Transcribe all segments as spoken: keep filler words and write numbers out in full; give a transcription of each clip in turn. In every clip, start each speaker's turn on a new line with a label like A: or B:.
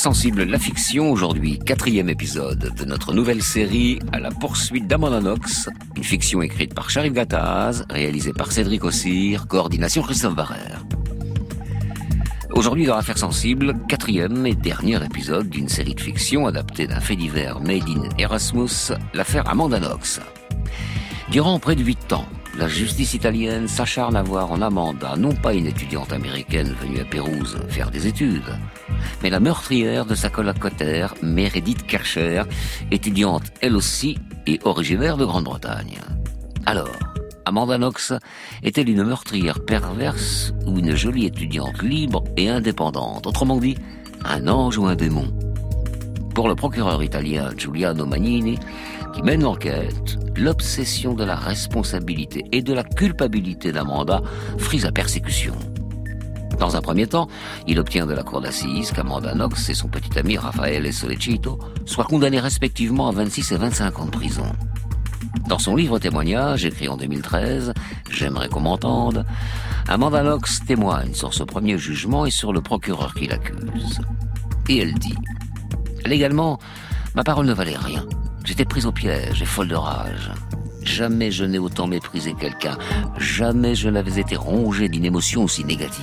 A: Sensible, la fiction, aujourd'hui, quatrième épisode de notre nouvelle série à la poursuite d'Amanda Knox, une fiction écrite par Sharif Gattaz, réalisée par Cédric Ossir, coordination Christophe Barrère. Aujourd'hui, dans Affaires sensibles, quatrième et dernier épisode d'une série de fiction adaptée d'un fait divers made in Erasmus, l'affaire Amanda Knox. Durant près de huit ans, la justice italienne s'acharne à voir en Amanda non pas une étudiante américaine venue à Pérouse faire des études, mais la meurtrière de sa colocataire, Meredith Kercher, étudiante elle aussi et originaire de Grande-Bretagne. Alors, Amanda Knox est-elle une meurtrière perverse ou une jolie étudiante libre et indépendante? Autrement dit, un ange ou un démon? Pour le procureur italien Giuliano Magnini, qui mène l'enquête, l'obsession de la responsabilité et de la culpabilité d'Amanda frise la persécution. Dans un premier temps, il obtient de la cour d'assises qu'Amanda Knox et son petit ami Raffaele Sollecito soient condamnés respectivement à vingt-six et vingt-cinq ans de prison. Dans son livre témoignage, écrit en deux mille treize, J'aimerais qu'on m'entende, Amanda Knox témoigne sur ce premier jugement et sur le procureur qui l'accuse. Et elle dit « Légalement, ma parole ne valait rien. J'étais prise au piège et folle de rage. Jamais je n'ai autant méprisé quelqu'un. Jamais je n'avais été rongé d'une émotion aussi négative.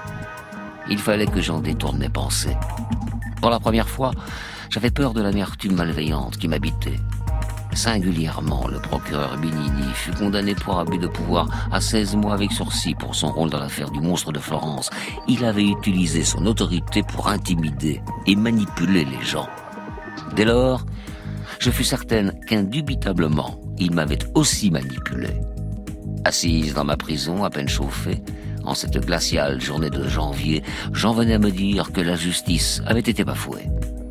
A: Il fallait que j'en détourne mes pensées. Pour la première fois, j'avais peur de l'amertume malveillante qui m'habitait. Singulièrement, le procureur Benigni fut condamné pour abus de pouvoir à seize mois avec sursis pour son rôle dans l'affaire du monstre de Florence. Il avait utilisé son autorité pour intimider et manipuler les gens. Dès lors, je fus certaine qu'indubitablement, il m'avait aussi manipulé. Assise dans ma prison, à peine chauffée, en cette glaciale journée de janvier, j'en venais à me dire que la justice avait été bafouée.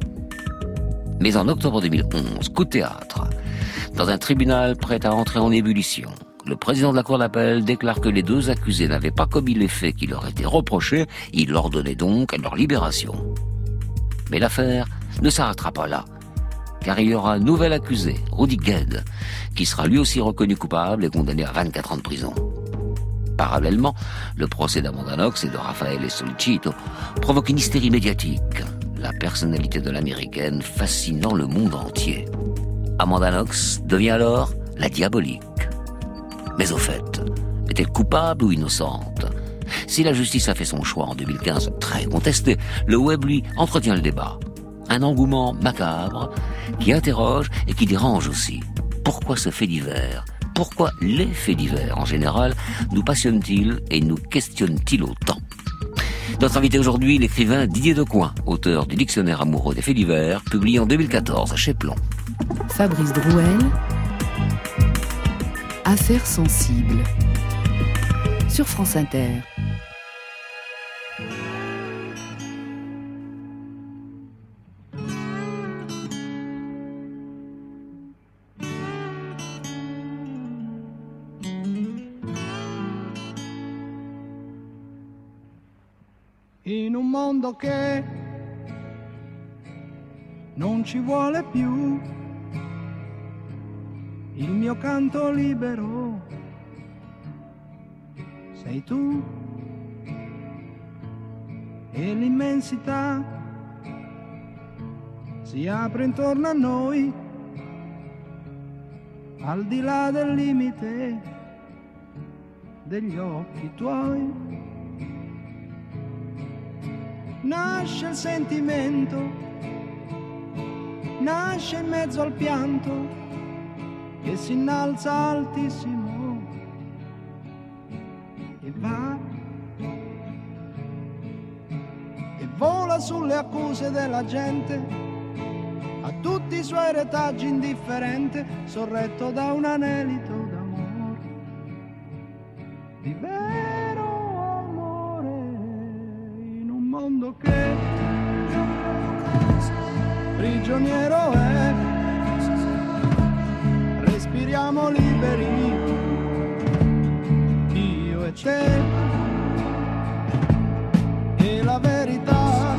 A: Mais en octobre deux mille onze, coup de théâtre, dans un tribunal prêt à entrer en ébullition, le président de la cour d'appel déclare que les deux accusés n'avaient pas commis les faits qui leur étaient reprochés, il ordonnait donc leur libération. Mais l'affaire ne s'arrêtera pas là, car il y aura un nouvel accusé, Rudy Gued, qui sera lui aussi reconnu coupable et condamné à vingt-quatre ans de prison. Parallèlement, le procès d'Amanda Knox et de Raffaele Sollecito provoque une hystérie médiatique, la personnalité de l'américaine fascinant le monde entier. Amanda Knox devient alors la diabolique. Mais au fait, est-elle coupable ou innocente? Si la justice a fait son choix en deux mille quinze, très contesté, le web, lui, entretient le débat. Un engouement macabre qui interroge et qui dérange aussi. Pourquoi ce fait divers? Pourquoi les faits divers, en général, nous passionnent-ils et nous questionnent-ils autant? Notre invité aujourd'hui, l'écrivain Didier Decoing, auteur du Dictionnaire amoureux des faits divers, publié en deux mille quatorze chez Plon.
B: Fabrice Drouel, Affaires sensibles, sur France Inter.
C: In un mondo che non ci vuole più, il mio canto libero sei tu, e l'immensità si apre intorno a noi, al di là del limite degli occhi tuoi. Nasce il sentimento, nasce in mezzo al pianto che si innalza altissimo e va e vola sulle accuse della gente, a tutti i suoi retaggi indifferente, sorretto da un anelito d'amore, di vero amore, in un mondo che prigioniero è. Respiriamo liberi, io e te, e la verità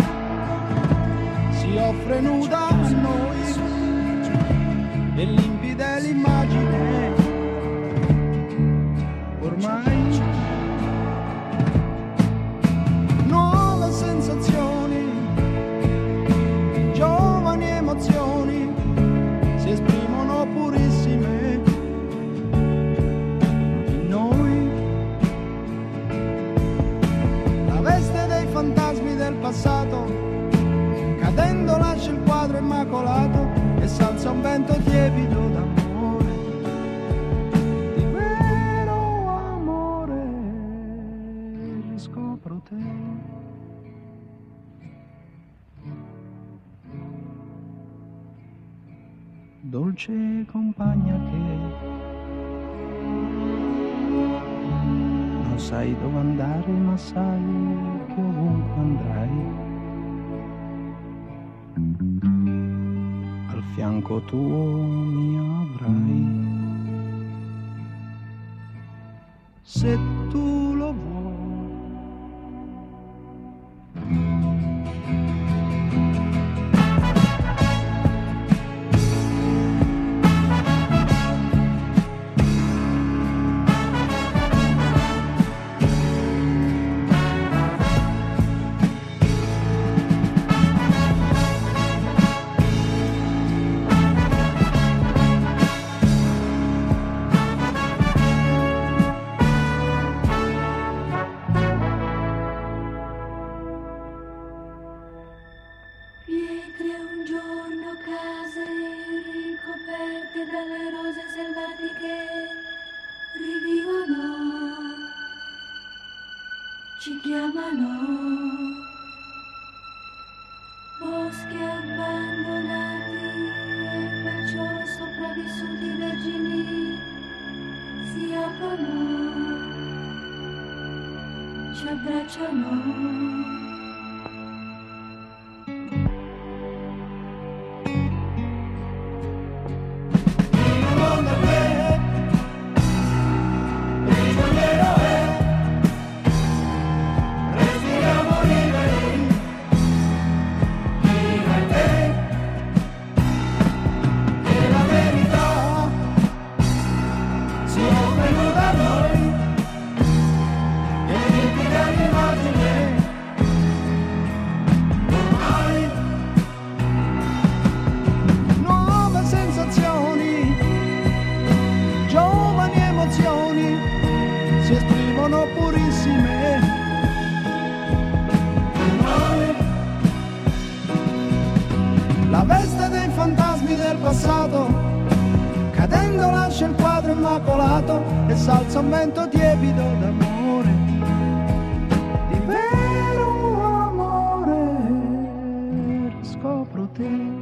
C: si offre nuda a noi, e limpida è l'immagine, ormai nuove sensazioni purissime in noi. La veste dei fantasmi del passato, cadendo lascia il quadro immacolato e s'alza un vento tiepido d'amore, di vero amore, riscopro te. Dolce compagna che non sai dove andare, ma sai che ovunque andrai, al fianco tuo mi avrai, se tu lo vuoi.
D: Ci chiamano boschi abbandonati e perciò sopravvissuti vergini si aprono, ci abbracciano. La veste dei fantasmi del passato, cadendo lascia il quadro immacolato e s'alza un vento tiepido d'amore, di vero amore, riscopro te.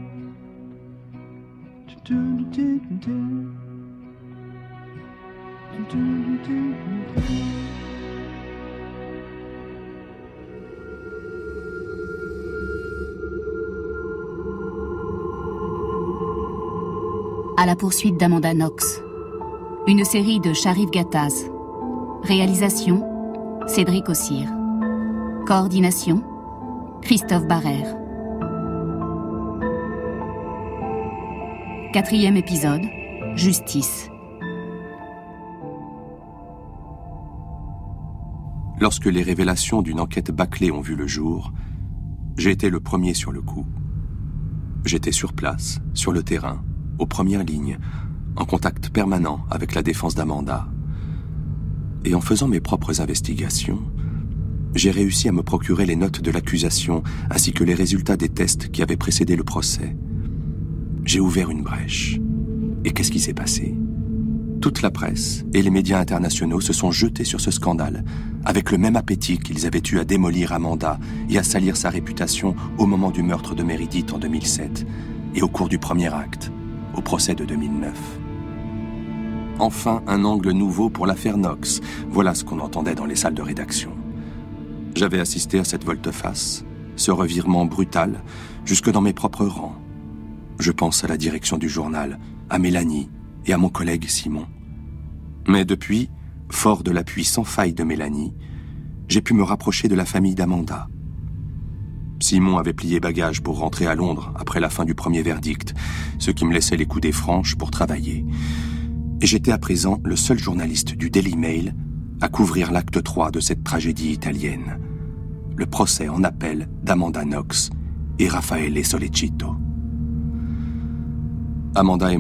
B: À la poursuite d'Amanda Knox. Une série de Sharif Gattaz. Réalisation, Cédric Ossir. Coordination, Christophe Barrère. Quatrième épisode, Justice.
E: Lorsque les révélations d'une enquête bâclée ont vu le jour, j'ai été le premier sur le coup. J'étais sur place, sur le terrain, aux premières lignes, en contact permanent avec la défense d'Amanda. Et en faisant mes propres investigations, j'ai réussi à me procurer les notes de l'accusation ainsi que les résultats des tests qui avaient précédé le procès. J'ai ouvert une brèche. Et qu'est-ce qui s'est passé ? Toute la presse et les médias internationaux se sont jetés sur ce scandale, avec le même appétit qu'ils avaient eu à démolir Amanda et à salir sa réputation au moment du meurtre de Meredith en deux mille sept et au cours du premier acte, au procès de deux mille neuf. Enfin, un angle nouveau pour l'affaire Knox. Voilà ce qu'on entendait dans les salles de rédaction. J'avais assisté à cette volte-face, ce revirement brutal, jusque dans mes propres rangs. Je pense à la direction du journal, à Mélanie et à mon collègue Simon. Mais depuis, fort de l'appui sans faille de Mélanie, j'ai pu me rapprocher de la famille d'Amanda. Simon avait plié bagage pour rentrer à Londres après la fin du premier verdict, ce qui me laissait les coudées franches pour travailler. Et j'étais à présent le seul journaliste du Daily Mail à couvrir l'acte trois de cette tragédie italienne, le procès en appel d'Amanda Knox et Raffaele Sollecito. Amanda et moi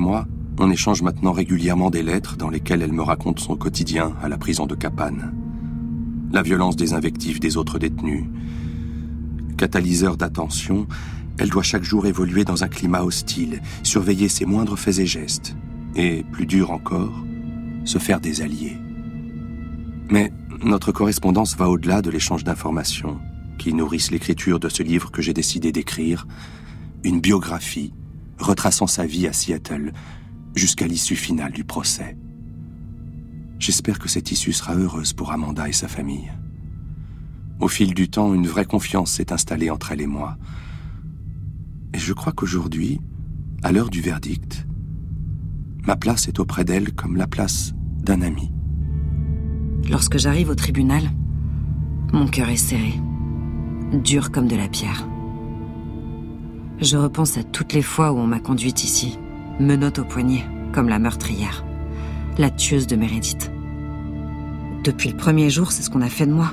E: On échange maintenant régulièrement des lettres dans lesquelles elle me raconte son quotidien à la prison de Capane. La violence des invectives des autres détenus. Catalyseur d'attention, elle doit chaque jour évoluer dans un climat hostile, surveiller ses moindres faits et gestes. Et, plus dur encore, se faire des alliés. Mais notre correspondance va au-delà de l'échange d'informations qui nourrissent l'écriture de ce livre que j'ai décidé d'écrire, une biographie retraçant sa vie à Seattle jusqu'à l'issue finale du procès. J'espère que cette issue sera heureuse pour Amanda et sa famille. Au fil du temps, une vraie confiance s'est installée entre elle et moi. Et je crois qu'aujourd'hui, à l'heure du verdict, ma place est auprès d'elle comme la place d'un ami.
F: Lorsque j'arrive au tribunal, mon cœur est serré, dur comme de la pierre. Je repense à toutes les fois où on m'a conduite ici, menotte au poignet, comme la meurtrière, la tueuse de Meredith. Depuis le premier jour, c'est ce qu'on a fait de moi.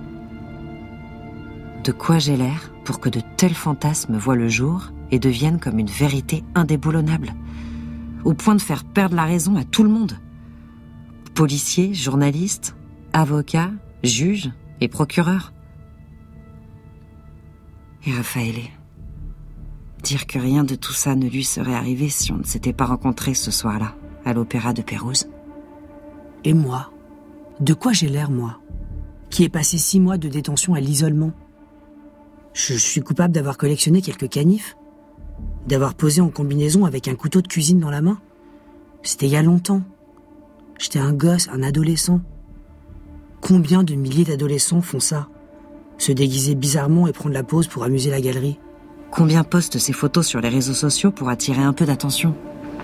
F: De quoi j'ai l'air pour que de tels fantasmes voient le jour et deviennent comme une vérité indéboulonnable, au point de faire perdre la raison à tout le monde. Policiers, journalistes, avocats, juges et procureurs. Et Raffaele. Dire que rien de tout ça ne lui serait arrivé si on ne s'était pas rencontrés ce soir-là, à l'opéra de Pérouse.
G: Et moi ? De quoi j'ai l'air, moi ? Qui ai passé six mois de détention à l'isolement ? Je suis coupable d'avoir collectionné quelques canifs, d'avoir posé en combinaison avec un couteau de cuisine dans la main. C'était il y a longtemps. J'étais un gosse, un adolescent. Combien de milliers d'adolescents font ça ? Se déguiser bizarrement et prendre la pause pour amuser la galerie.
F: Combien postent ces photos sur les réseaux sociaux pour attirer un peu d'attention ?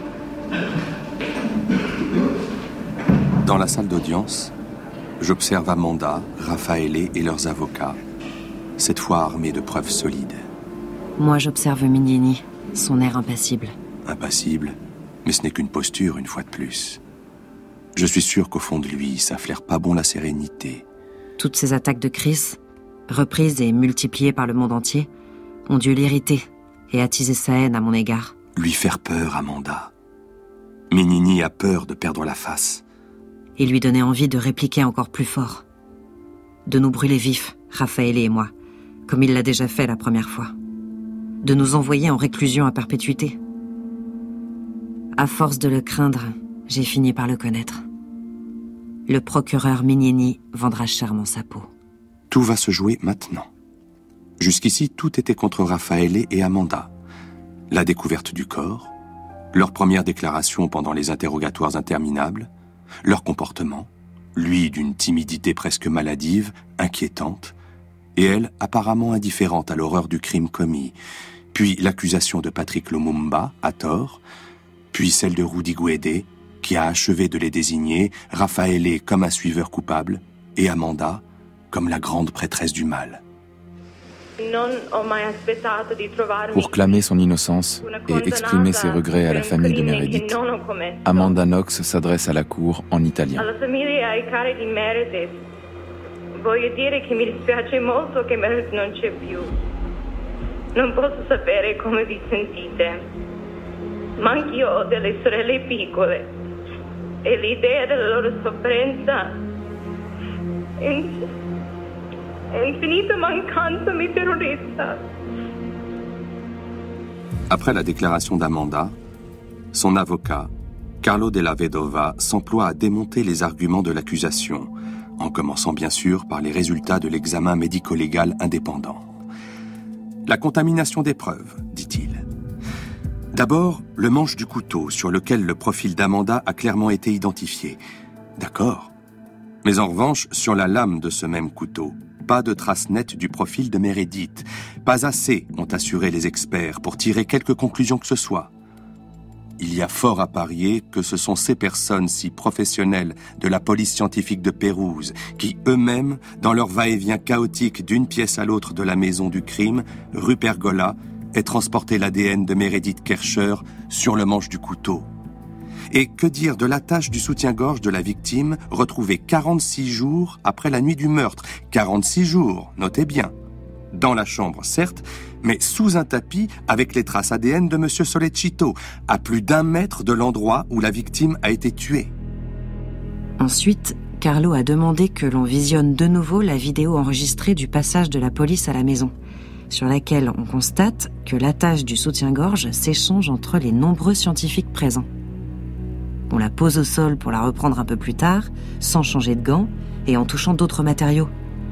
E: Dans la salle d'audience, j'observe Amanda, Raffaele et leurs avocats, cette fois armés de preuves solides.
F: Moi, j'observe Mignini, son air impassible.
E: Impassible, mais ce n'est qu'une posture une fois de plus. Je suis sûr qu'au fond de lui, ça flaire pas bon la sérénité.
F: Toutes ces attaques de crise, reprises et multipliées par le monde entier, ont dû l'irriter et attiser sa haine à mon égard.
E: Lui faire peur, Amanda. Mignini a peur de perdre la face.
F: Et lui donner envie de répliquer encore plus fort. De nous brûler vifs, Raffaele et moi, comme il l'a déjà fait la première fois. De nous envoyer en réclusion à perpétuité. À force de le craindre, j'ai fini par le connaître. Le procureur Mignini vendra chèrement sa peau.
E: Tout va se jouer maintenant. Jusqu'ici, tout était contre Raffaele et Amanda. La découverte du corps, leur première déclaration pendant les interrogatoires interminables, leur comportement, lui d'une timidité presque maladive, inquiétante, et elle apparemment indifférente à l'horreur du crime commis, puis l'accusation de Patrick Lumumba, à tort, puis celle de Rudy Guede, qui a achevé de les désigner, Raffaele comme un suiveur coupable, et Amanda comme la grande prêtresse du mal.
H: Pour clamer son innocence et exprimer ses regrets à la famille de Meredith, Amanda Knox s'adresse à la cour en italien.
I: Voglio dire che mi dispiace molto che Meredith non c'è più. Non posso sapere come vi sentite, ma anch'io ho delle sorelle piccole e l'idea della loro sofferenza è infinita mancanza mi terrorizza.
E: Après la déclaration d'Amanda, son avocat, Carlo Della Vedova, s'emploie à démonter les arguments de l'accusation, en commençant bien sûr par les résultats de l'examen médico-légal indépendant. La contamination des preuves, dit-il. D'abord, le manche du couteau sur lequel le profil d'Amanda a clairement été identifié. D'accord. Mais en revanche, sur la lame de ce même couteau, pas de traces nettes du profil de Meredith. Pas assez, ont assuré les experts, pour tirer quelque conclusion que ce soit. Il y a fort à parier que ce sont ces personnes si professionnelles de la police scientifique de Pérouse qui, eux-mêmes, dans leur va-et-vient chaotique d'une pièce à l'autre de la maison du crime, rue Pergola, aient transporté l'A D N de Meredith Kercher sur le manche du couteau. Et que dire de l'attache du soutien-gorge de la victime retrouvée quarante-six jours après la nuit du meurtre. quarante-six jours, notez bien. Dans la chambre, certes, mais sous un tapis avec les traces A D N de M. Solecitto, à plus d'un mètre de l'endroit où la victime a été tuée.
F: Ensuite, Carlo a demandé que l'on visionne de nouveau la vidéo enregistrée du passage de la police à la maison, sur laquelle on constate que l'attache du soutien-gorge s'échange entre les nombreux scientifiques présents. On la pose au sol pour la reprendre un peu plus tard, sans changer de gants et en touchant d'autres matériaux.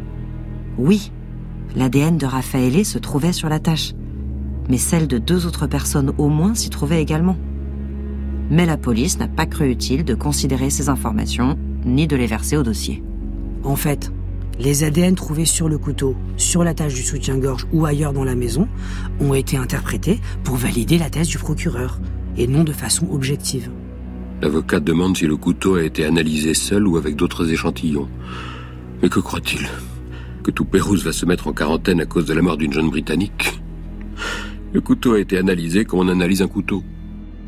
F: Oui, l'A D N de Raffaele se trouvait sur l'attache, mais celle de deux autres personnes au moins s'y trouvait également. Mais la police n'a pas cru utile de considérer ces informations, ni de les verser au dossier.
G: En fait, les A D N trouvés sur le couteau, sur l'attache du soutien-gorge ou ailleurs dans la maison ont été interprétés pour valider la thèse du procureur, et non de façon objective.
J: L'avocat demande si le couteau a été analysé seul ou avec d'autres échantillons. Mais que croit-il ? Que tout Pérouse va se mettre en quarantaine à cause de la mort d'une jeune Britannique ? Le couteau a été analysé comme on analyse un couteau.
E: C'est-à-dire ?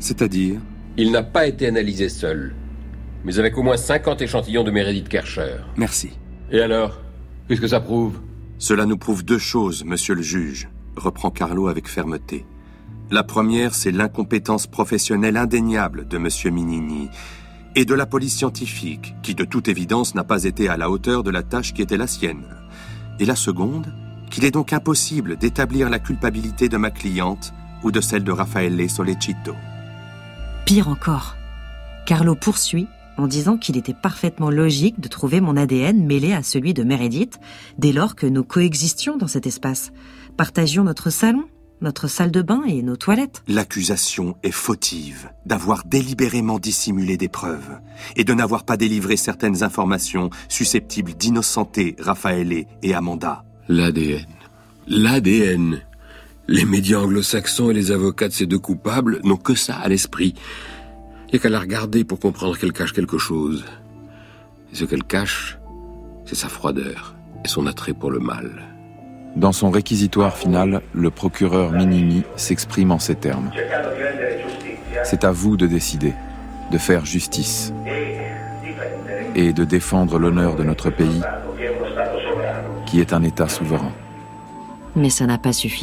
J: Il n'a pas été analysé seul, mais avec au moins cinquante échantillons de Meredith Kercher.
E: Merci.
J: Et alors ? Qu'est-ce que ça prouve ?
E: Cela nous prouve deux choses, monsieur le juge, reprend Carlo avec fermeté. La première, c'est l'incompétence professionnelle indéniable de monsieur Mignini et de la police scientifique, qui de toute évidence n'a pas été à la hauteur de la tâche qui était la sienne. Et la seconde, qu'il est donc impossible d'établir la culpabilité de ma cliente ou de celle de Raffaele Solecitto.
F: Pire encore, Carlo poursuit en disant qu'il était parfaitement logique de trouver mon A D N mêlé à celui de Meredith dès lors que nous coexistions dans cet espace, partagions notre salon, notre salle de bain et nos toilettes.
E: L'accusation est fautive d'avoir délibérément dissimulé des preuves et de n'avoir pas délivré certaines informations susceptibles d'innocenter Raffaele et Amanda.
J: L'A D N. L'A D N. Les médias anglo-saxons et les avocats de ces deux coupables n'ont que ça à l'esprit. Il n'y a qu'à la regarder pour comprendre qu'elle cache quelque chose. Et ce qu'elle cache, c'est sa froideur et son attrait pour le mal.
H: Dans son réquisitoire final, le procureur Mignini s'exprime en ces termes. C'est à vous de décider, de faire justice et de défendre l'honneur de notre pays, qui est un État souverain.
F: Mais ça n'a pas suffi.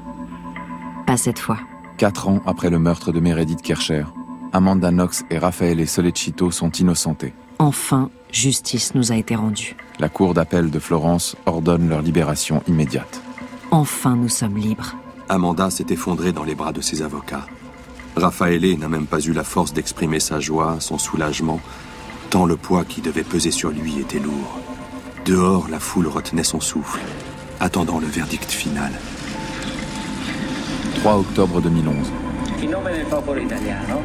F: Pas cette fois.
H: Quatre ans après le meurtre de Meredith Kercher, Amanda Knox et Raffaele Solecitto sont innocentés.
F: Enfin, justice nous a été rendue.
H: La cour d'appel de Florence ordonne leur libération immédiate.
F: Enfin, nous sommes libres.
E: Amanda s'est effondrée dans les bras de ses avocats. Raffaele n'a même pas eu la force d'exprimer sa joie, son soulagement, tant le poids qui devait peser sur lui était lourd. Dehors, la foule retenait son souffle, attendant le verdict final.
H: trois octobre deux mille onze.
K: In nome del popolo italiano,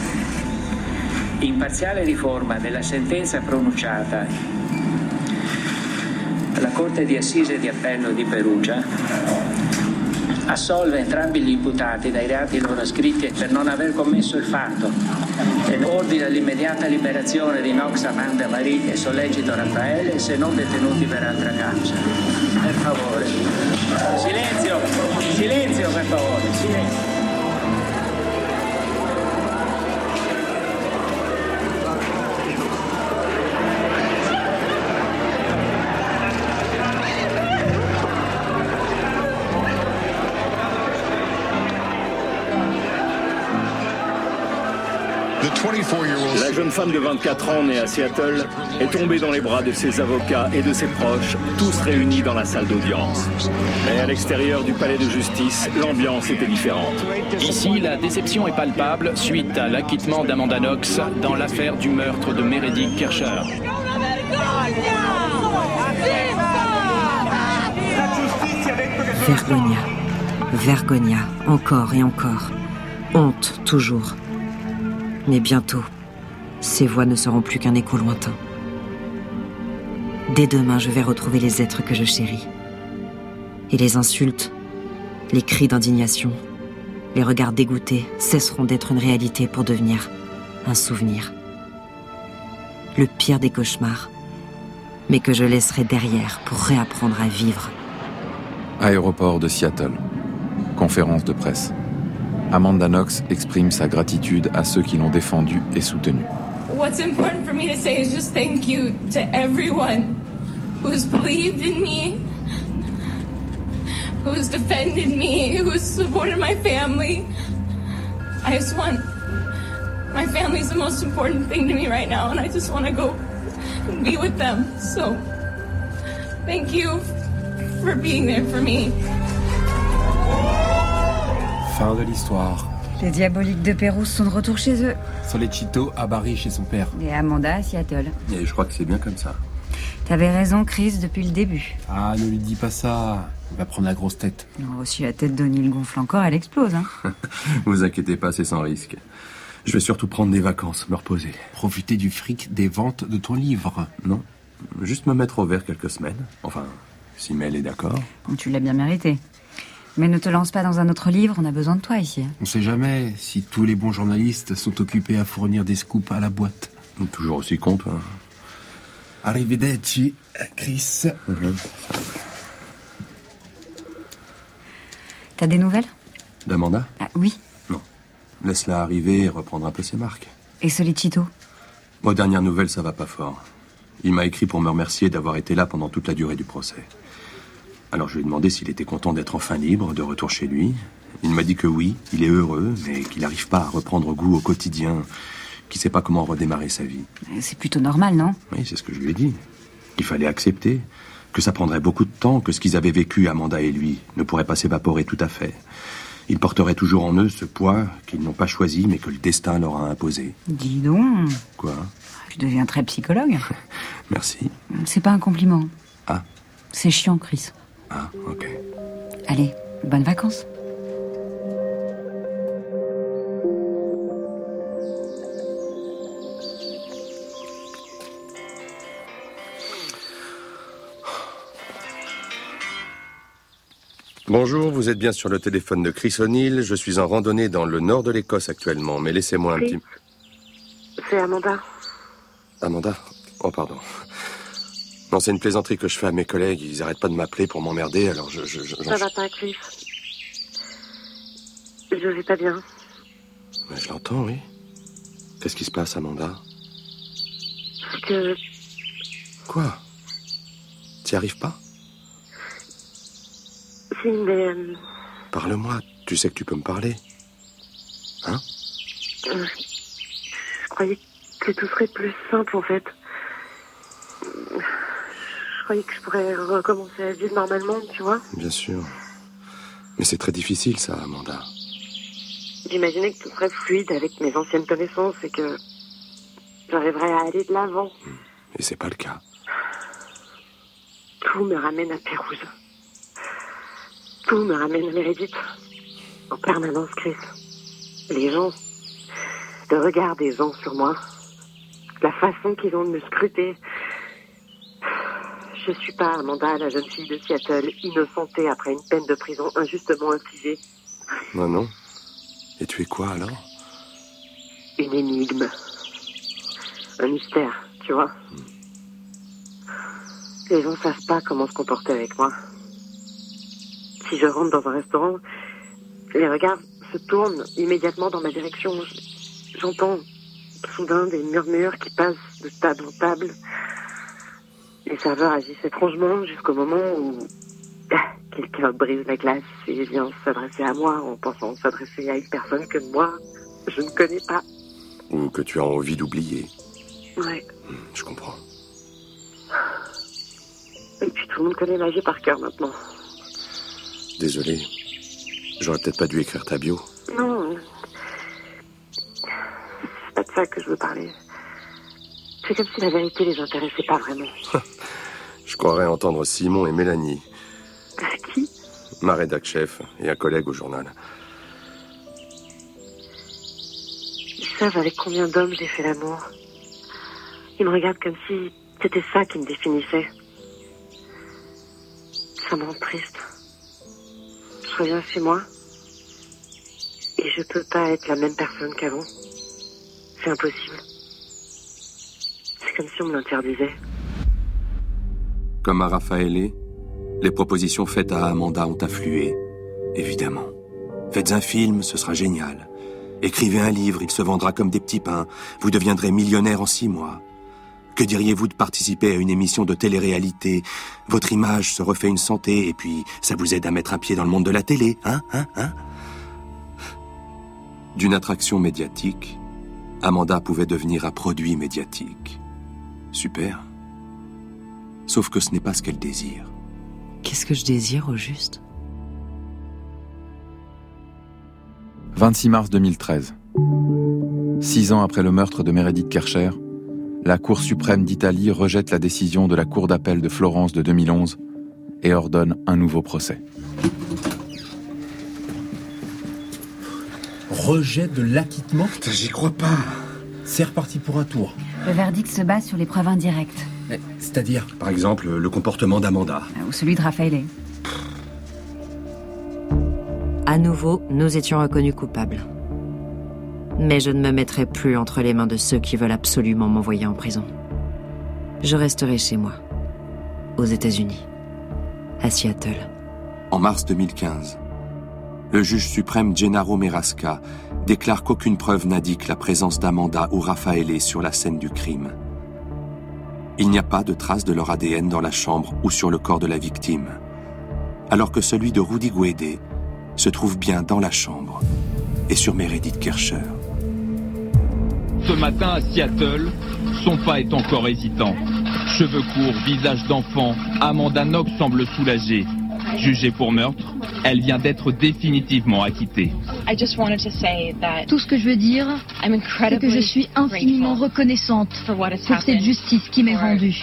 K: in parziale riforma della sentenza pronunciata la Corte di Assise di Appello di Perugia, assolve entrambi gli imputati dai reati loro ascritti per non aver commesso il fatto e ordina l'immediata liberazione di Knox, Amanda Marie e Solecitto Raffaele se non detenuti per altra causa. Per favore. Silenzio! Silenzio, per favore, silenzio!
L: La jeune femme de vingt-quatre ans née à Seattle est tombée dans les bras de ses avocats et de ses proches, tous réunis dans la salle d'audience. Mais à l'extérieur du palais de justice, l'ambiance était différente.
M: Ici, la déception est palpable suite à l'acquittement d'Amanda Knox dans l'affaire du meurtre de Meredith Kercher.
F: Vergogna, vergogna, encore et encore. Honte, toujours. Mais bientôt, ces voix ne seront plus qu'un écho lointain. Dès demain, je vais retrouver les êtres que je chéris. Et les insultes, les cris d'indignation, les regards dégoûtés cesseront d'être une réalité pour devenir un souvenir. Le pire des cauchemars, mais que je laisserai derrière pour réapprendre à vivre.
H: Aéroport de Seattle. Conférence de presse. Amanda Knox exprime sa gratitude à ceux qui l'ont défendue et soutenue.
N: What's important for me to say is just thank you to everyone who's believed in me who's defended me, who's supported my family. I just want... My family's the most important thing to me right now, and I just want to go and be with them. So, thank you for being there for me.
O: Fin de l'histoire.
P: Les diaboliques de Pérouse sont de retour chez eux.
O: Solecito à Bari chez son père.
P: Et Amanda à Seattle.
E: Et je crois que c'est bien comme ça.
P: T'avais raison, Chris, depuis le début.
O: Ah, ne lui dis pas ça. Il va prendre la grosse tête.
P: Oh, si la tête d'O'Neill gonfle encore, elle explose, hein.
E: Vous inquiétez pas, c'est sans risque. Je vais surtout prendre des vacances, me reposer.
O: Profiter du fric des ventes de ton livre.
E: Non, juste me mettre au vert quelques semaines. Enfin, si Mel est d'accord.
P: Tu l'as bien mérité. Mais ne te lance pas dans un autre livre, on a besoin de toi ici.
O: On sait jamais si tous les bons journalistes sont occupés à fournir des scoops à la boîte.
E: Toujours aussi con, toi.
O: Arrivederci, Chris.
E: Mm-hmm.
P: T'as des nouvelles?
E: D'Amanda?
P: Ah, oui.
E: Non. Laisse-la arriver et reprendre un peu ses marques.
P: Et Solicito?
E: Aux dernières nouvelles, ça va pas fort. Il m'a écrit pour me remercier d'avoir été là pendant toute la durée du procès. Alors je lui ai demandé s'il était content d'être enfin libre, de retour chez lui. Il m'a dit que oui, il est heureux, mais qu'il n'arrive pas à reprendre goût au quotidien, qu'il sait pas comment redémarrer sa vie.
P: C'est plutôt normal, non?
E: Oui, c'est ce que je lui ai dit. Qu'il fallait accepter, que ça prendrait beaucoup de temps, que ce qu'ils avaient vécu, Amanda et lui, ne pourrait pas s'évaporer tout à fait. Ils porteraient toujours en eux ce poids qu'ils n'ont pas choisi, mais que le destin leur a imposé.
P: Dis donc.
E: Quoi?
P: Tu deviens très psychologue.
E: Merci.
P: C'est pas un compliment.
E: Ah.
P: C'est chiant, Chris.
E: Ah, ok.
P: Allez, bonnes vacances.
E: Bonjour, vous êtes bien sur le téléphone de Chris O'Neill. Je suis en randonnée dans le nord de l'Écosse actuellement, mais laissez-moi un
Q: Chris,
E: petit...
Q: C'est Amanda.
E: Amanda? Oh, pardon. Non, c'est une plaisanterie que je fais à mes collègues. Ils arrêtent pas de m'appeler pour m'emmerder, alors je... je, je
Q: Ça va pas, Chris. Je vais pas bien.
E: Mais je l'entends, oui. Qu'est-ce qui se passe, Amanda?
Q: C'est que...
E: Quoi? T'y arrives pas?
Q: Si, mais... Euh...
E: Parle-moi, tu sais que tu peux me parler. Hein?
Q: euh, Je croyais que tout serait plus simple, en fait. Je croyais que je pourrais recommencer à vivre normalement, tu vois.
E: Bien sûr. Mais c'est très difficile, ça, Amanda.
Q: J'imaginais que tout serait fluide avec mes anciennes connaissances et que j'arriverais à aller de l'avant.
E: Et c'est pas le cas.
Q: Tout me ramène à Pérouse. Tout me ramène à Meredith. En permanence, Chris. Les gens, le regard des gens sur moi, la façon qu'ils ont de me scruter. Je suis pas Amanda, la jeune fille de Seattle, innocentée après une peine de prison injustement infligée.
E: Non, non. Et tu es quoi, alors?
Q: Une énigme. Un mystère, tu vois. Mm. Les gens savent pas comment se comporter avec moi. Si je rentre dans un restaurant, les regards se tournent immédiatement dans ma direction. J'entends soudain des murmures qui passent de table en table. Les serveurs agissent étrangement jusqu'au moment où quelqu'un brise la glace et vient s'adresser à moi en pensant s'adresser à une personne que moi, je ne connais pas.
E: Ou que tu as envie d'oublier.
Q: Ouais.
E: Je comprends.
Q: Et puis tout le monde connaît ma vie par cœur maintenant.
E: Désolé. J'aurais peut-être pas dû écrire ta bio.
Q: Non. C'est pas de ça que je veux parler. C'est comme si la vérité les intéressait pas vraiment.
E: Je croirais entendre Simon et Mélanie.
Q: Qui?
E: Ma rédac chef et un collègue au journal.
Q: Ils savent avec combien d'hommes j'ai fait l'amour. Ils me regardent comme si c'était ça qui me définissait. Ça me rend triste. Je reviens chez moi et je peux pas être la même personne qu'avant. C'est impossible. C'est comme si on me l'interdisait.
E: Comme à Raffaele, les propositions faites à Amanda ont afflué. Évidemment. Faites un film, ce sera génial. Écrivez un livre, il se vendra comme des petits pains. Vous deviendrez millionnaire en six mois. Que diriez-vous de participer à une émission de télé-réalité? Votre image se refait une santé et puis ça vous aide à mettre un pied dans le monde de la télé, hein, hein, hein? D'une attraction médiatique, Amanda pouvait devenir un produit médiatique. Super. Sauf que ce n'est pas ce qu'elle désire.
F: Qu'est-ce que je désire au juste?
H: vingt-six mars deux mille treize. Six ans après le meurtre de Meredith Kercher, la Cour suprême d'Italie rejette la décision de la Cour d'appel de Florence de deux mille onze et ordonne un nouveau procès.
O: Rejet de l'acquittement?
J: Putain, j'y crois pas.
O: C'est reparti pour un tour.
P: Le verdict se base sur les preuves indirectes.
O: C'est-à-dire?
E: Par exemple, le comportement d'Amanda.
P: Ou celui de Raffaele.
F: À nouveau, nous étions reconnus coupables. Mais je ne me mettrai plus entre les mains de ceux qui veulent absolument m'envoyer en prison. Je resterai chez moi, aux États-Unis, à Seattle.
E: En mars deux mille quinze, le juge suprême Gennaro Merasca déclare qu'aucune preuve n'indique la présence d'Amanda ou Raffaele sur la scène du crime. Il n'y a pas de traces de leur A D N dans la chambre ou sur le corps de la victime, alors que celui de Rudy Guede se trouve bien dans la chambre et sur Meredith Kercher.
R: Ce matin à Seattle, son pas est encore hésitant. Cheveux courts, visage d'enfant, Amanda Knox semble soulagée. Jugée pour meurtre, elle vient d'être définitivement acquittée.
S: Tout ce que je veux dire, c'est que je suis infiniment reconnaissante pour cette justice qui m'est rendue,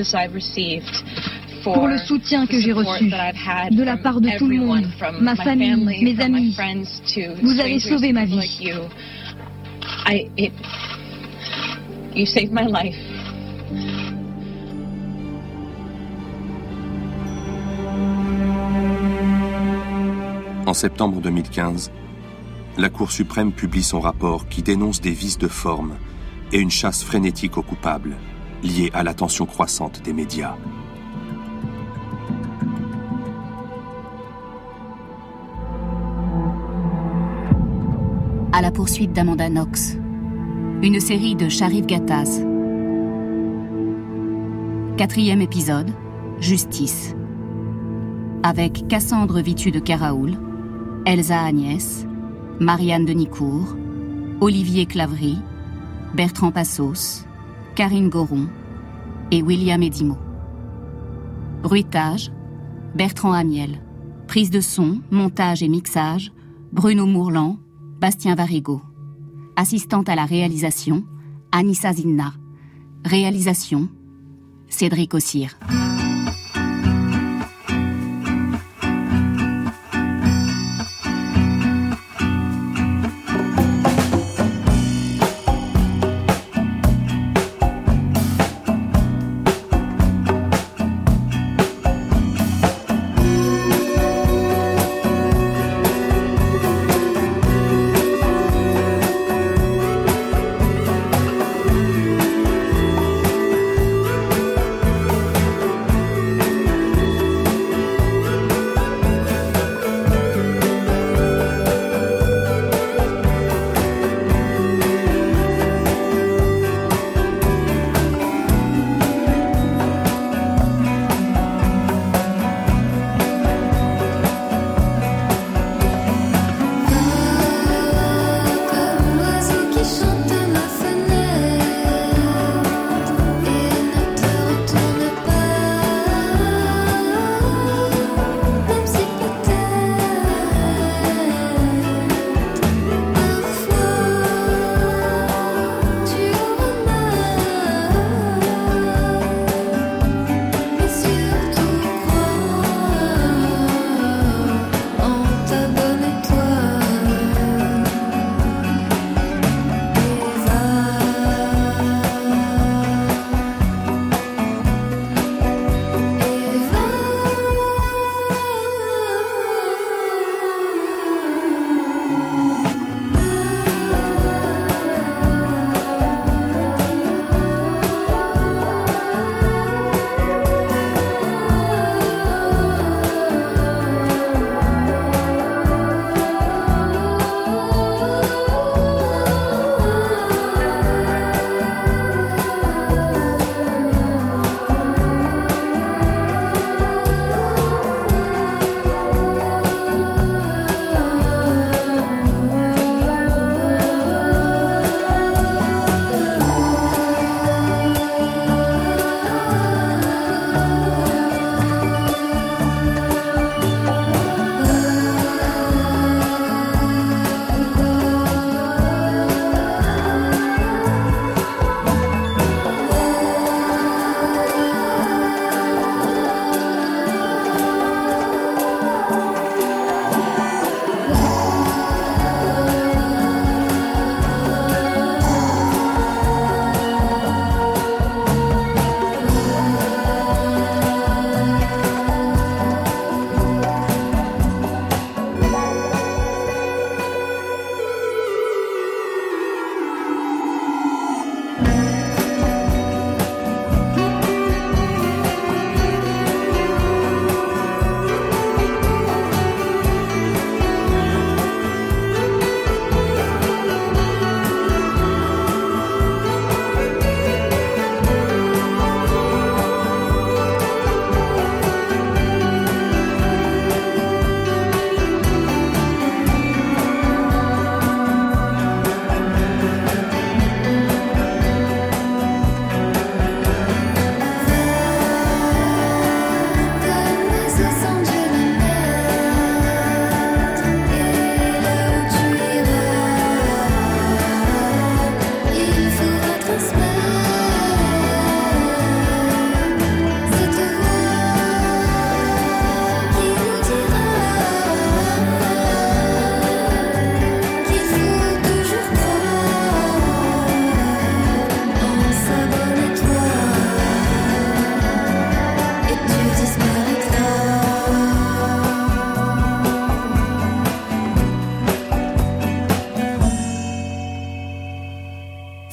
S: pour le soutien que j'ai reçu de la part de tout le monde, ma famille, mes amis. Vous avez sauvé ma vie.
I: You saved my life.
E: En septembre deux mille quinze, la Cour suprême publie son rapport qui dénonce des vices de forme et une chasse frénétique aux coupables, liée à l'attention croissante des médias.
B: À la poursuite d'Amanda Knox. Une série de Sharif Gattaz. Quatrième épisode, Justice. Avec Cassandre Vitu de Caraoul, Elsa Agnès, Marianne Denicourt, Olivier Claverie, Bertrand Passos, Karine Goron et William Edimo. Bruitage, Bertrand Amiel. Prise de son, montage et mixage, Bruno Mourlan, Bastien Varigo. Assistante à la réalisation, Anissa Zinna. Réalisation, Cédric Ossire.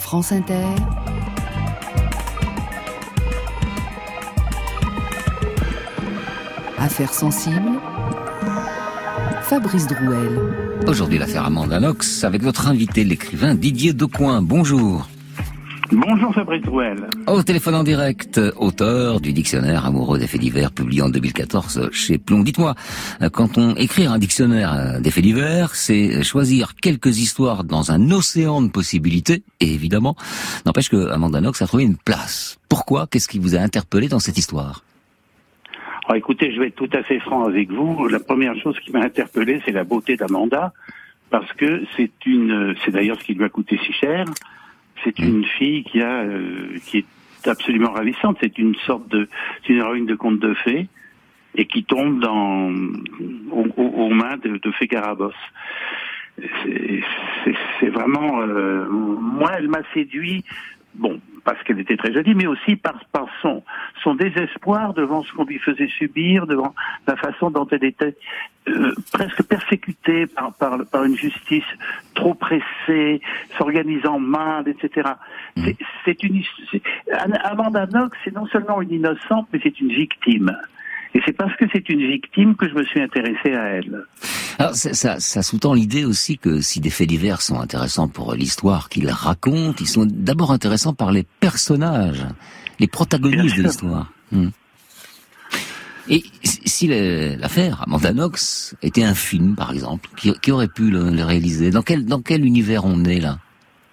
T: France Inter, Affaires sensibles, Fabrice Drouel.
A: Aujourd'hui, l'affaire Amanda Knox avec notre invité, l'écrivain Didier Decoing. Bonjour.
U: Bonjour Fabrice Drouel.
A: Au téléphone en direct, auteur du dictionnaire amoureux des faits divers publié en deux mille quatorze chez Plomb. Dites-moi, quand on écrit un dictionnaire des faits divers, c'est choisir quelques histoires dans un océan de possibilités, et évidemment, n'empêche que Amanda Knox a trouvé une place. Pourquoi ? Qu'est-ce qui vous a interpellé dans cette histoire ?
U: Alors écoutez, je vais être tout à fait franc avec vous. La première chose qui m'a interpellé, c'est la beauté d'Amanda, parce que c'est une, c'est d'ailleurs ce qui lui a coûté si cher. C'est une fille qui a, euh, qui est absolument ravissante. C'est une sorte de, c'est une héroïne de conte de fées et qui tombe dans, aux, aux mains de, de fées Carabosse. C'est, c'est, c'est vraiment, euh, moi, elle m'a séduit. Bon, parce qu'elle était très jolie, mais aussi par, par son, son désespoir devant ce qu'on lui faisait subir, devant la façon dont elle était euh, presque persécutée par, par, par une justice trop pressée, s'organisant mal, et cetera. C'est, c'est une, c'est, Amanda Knox, c'est non seulement une innocente, mais c'est une victime. Et c'est parce que c'est une victime que je me suis intéressé à elle.
A: Alors ça, ça, ça sous-tend l'idée aussi que si des faits divers sont intéressants pour l'histoire qu'ils racontent, ils sont d'abord intéressants par les personnages, les protagonistes de l'histoire. Hum. Et si l'affaire Amanda Knox était un film, par exemple, qui, qui aurait pu le, le réaliser, dans quel, dans quel univers on est là ?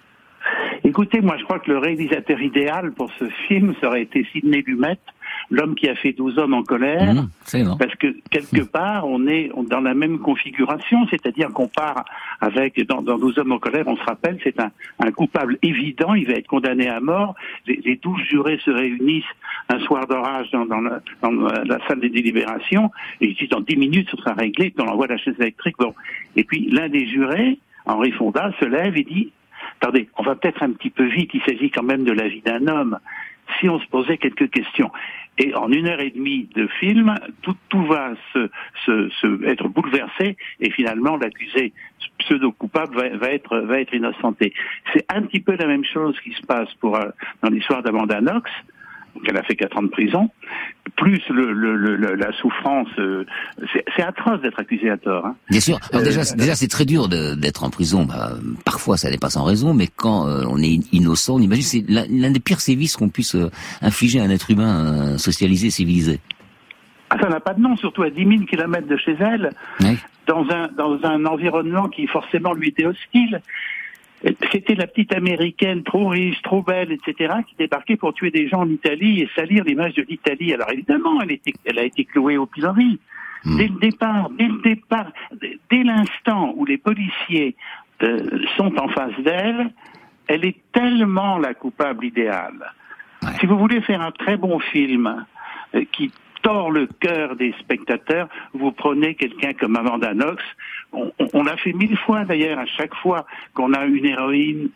U: Écoutez, moi je crois que le réalisateur idéal pour ce film serait été Sidney Lumet, l'homme qui a fait douze hommes en colère, mmh, c'est bon. Parce que quelque part on est dans la même configuration, c'est-à-dire qu'on part avec dans, dans douze hommes en colère, on se rappelle, c'est un, un coupable évident, il va être condamné à mort, les, les douze jurés se réunissent un soir d'orage dans, dans, la, dans la salle des délibérations, et ils disent dans dix minutes ce sera réglé, on envoie la chaise électrique, bon. Et puis l'un des jurés, Henri Fonda, se lève et dit attendez, on va peut-être un petit peu vite, il s'agit quand même de la vie d'un homme. Si on se posait quelques questions. Et en une heure et demie de film, tout, tout va se, se, se être bouleversé et finalement l'accusé pseudo-coupable va, va être, va être innocenté. C'est un petit peu la même chose qui se passe pour, euh, dans l'histoire d'Amanda Knox. Donc elle a fait quatre ans de prison, plus le, le, le, la souffrance, euh, c'est, c'est atroce d'être accusé à tort. Hein.
A: Bien sûr. Alors déjà,
U: euh,
A: déjà c'est très dur de, d'être en prison. Bah, parfois, ça n'est pas sans raison, mais quand euh, on est innocent, on imagine c'est l'un, l'un des pires sévices qu'on puisse euh, infliger à un être humain euh, socialisé, civilisé.
U: Ah, ça n'a pas de nom, surtout à dix mille kilomètres de chez elle,
A: oui.
U: dans un dans un environnement qui forcément lui était hostile. C'était la petite américaine trop riche, trop belle, et cetera, qui débarquait pour tuer des gens en Italie et salir l'image de l'Italie. Alors évidemment, elle, était, elle a été clouée au pilori. Mmh. Dès le départ, dès le départ, dès l'instant où les policiers euh, sont en face d'elle, elle est tellement la coupable idéale. Ouais. Si vous voulez faire un très bon film euh, qui tord le cœur des spectateurs, vous prenez quelqu'un comme Amanda Knox. On, on, on l'a fait mille fois d'ailleurs, à chaque fois qu'on a une héroïne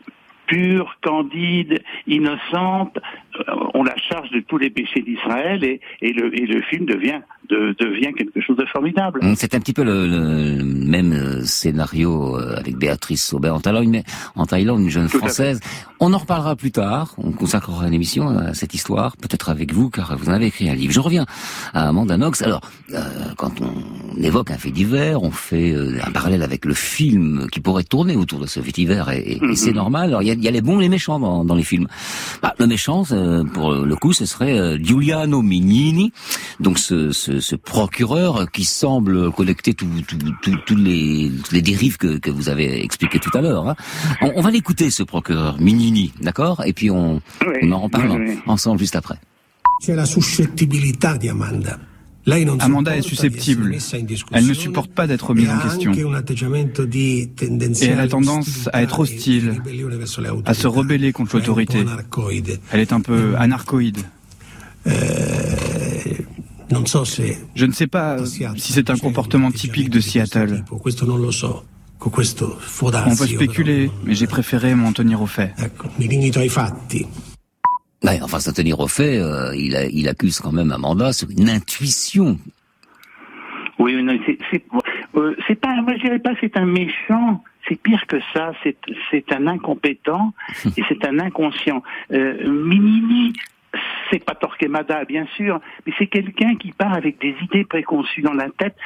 U: pure, candide, innocente, on la charge de tous les péchés d'Israël et, et, le, et le film devient, de, devient quelque chose de formidable.
A: C'est un petit peu le, le même scénario avec Béatrice Sauber en Thaïlande, en Thaïlande, une jeune Française. On en reparlera plus tard, on consacrera une émission à cette histoire, peut-être avec vous, car vous en avez écrit un livre. Je reviens à Amanda Knox. Alors, euh, quand on évoque un fait divers, on fait euh, un parallèle avec le film qui pourrait tourner autour de ce fait divers, et, et, mm-hmm. et c'est normal. Alors, il y a, y a les bons et les méchants dans, dans les films. Bah, le méchant, euh, pour le coup, ce serait euh, Giuliano Mignini, donc ce, ce, ce procureur qui semble collecter tous tout, tout, tout les, les dérives que, que vous avez expliquées tout à l'heure. Hein. On, on va l'écouter, ce procureur Mignini, d'accord ? Et puis on, oui, on en reparle oui, oui. ensemble juste après.
D: C'est la suscettibilità di Amanda.
V: Amanda est susceptible. Elle ne supporte pas d'être mise en question. Et elle a tendance à être hostile, à se rebeller contre l'autorité. Elle est un peu anarchoïde. Je ne sais pas si c'est un comportement typique de Seattle. On peut spéculer, mais j'ai préféré m'en tenir aux faits.
A: Ouais, enfin, s'en tenir aux faits, euh, il, il accuse quand même Amanda sur une intuition.
U: Oui, non, c'est, c'est, euh, c'est pas, moi je dirais pas c'est un méchant, c'est pire que ça, c'est, c'est un incompétent et c'est un inconscient. Euh, Minini, c'est pas Torquemada, bien sûr, mais c'est quelqu'un qui part avec des idées préconçues dans la tête.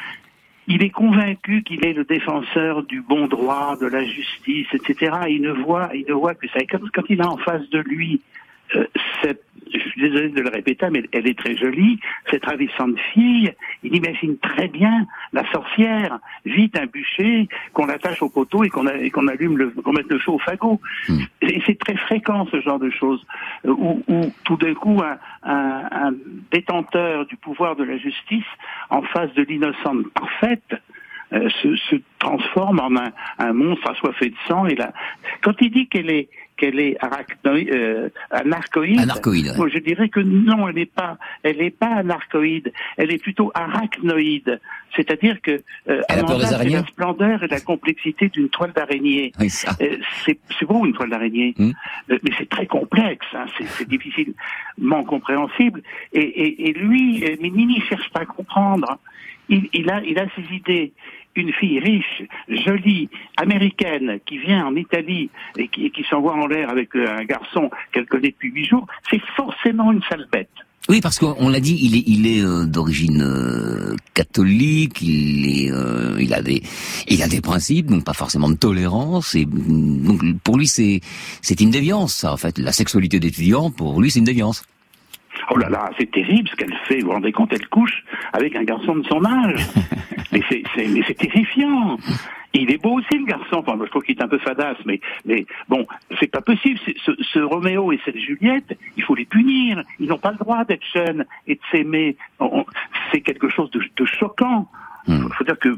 U: Il est convaincu qu'il est le défenseur du bon droit, de la justice, et cetera. Il ne voit, il ne voit que ça. Et quand, quand il a en face de lui euh, cette, je suis désolé de le répéter, mais elle est très jolie, cette ravissante fille, il imagine très bien la sorcière, vite un bûcher, qu'on l'attache au poteau et qu'on, a, et qu'on allume le, qu'on mette le feu au fagot. Mmh. Et c'est très fréquent ce genre de choses, euh, où, où tout d'un coup un, un, un détenteur du pouvoir de la justice, en face de l'innocente parfaite, euh, se, se transforme en un, un monstre assoiffé de sang. Et là, quand il dit qu'elle est qu'elle est arachnoïde, euh, anarchoïde.
A: Anarchoïde. Ouais.
U: Moi, je dirais que non, elle n'est pas, elle n'est pas anarchoïde. Elle est plutôt arachnoïde. C'est-à-dire que euh,
A: elle a peur des araignées.
U: C'est la splendeur et la complexité d'une toile d'araignée.
A: Oui, ça.
U: Euh, c'est, c'est beau une toile d'araignée, mmh. euh, mais c'est très complexe. Hein, c'est, c'est difficilement compréhensible. Et, et, et lui, euh, Minini cherche pas à comprendre. Il, il a, il a ses idées. Une fille riche, jolie, américaine, qui vient en Italie et qui, et qui s'envoie en l'air avec un garçon qu'elle connaît depuis huit jours, c'est forcément une sale bête.
A: Oui, parce qu'on l'a dit, il est, il est euh, d'origine euh, catholique, il est, euh, il a des, il a des principes, donc pas forcément de tolérance. Et donc pour lui, c'est, c'est une déviance, ça. En fait, la sexualité d'étudiant, pour lui, c'est une déviance.
U: Oh là là, c'est terrible ce qu'elle fait. Vous vous rendez compte, elle couche avec un garçon de son âge. mais, c'est, c'est, mais c'est terrifiant. Il est beau aussi, le garçon. Enfin, je trouve qu'il est un peu fadasse, mais, mais bon, c'est pas possible. C'est, ce, ce Roméo et cette Juliette, il faut les punir. Ils n'ont pas le droit d'être jeunes et de s'aimer. On, c'est quelque chose de, de choquant. Il mmh. faut dire que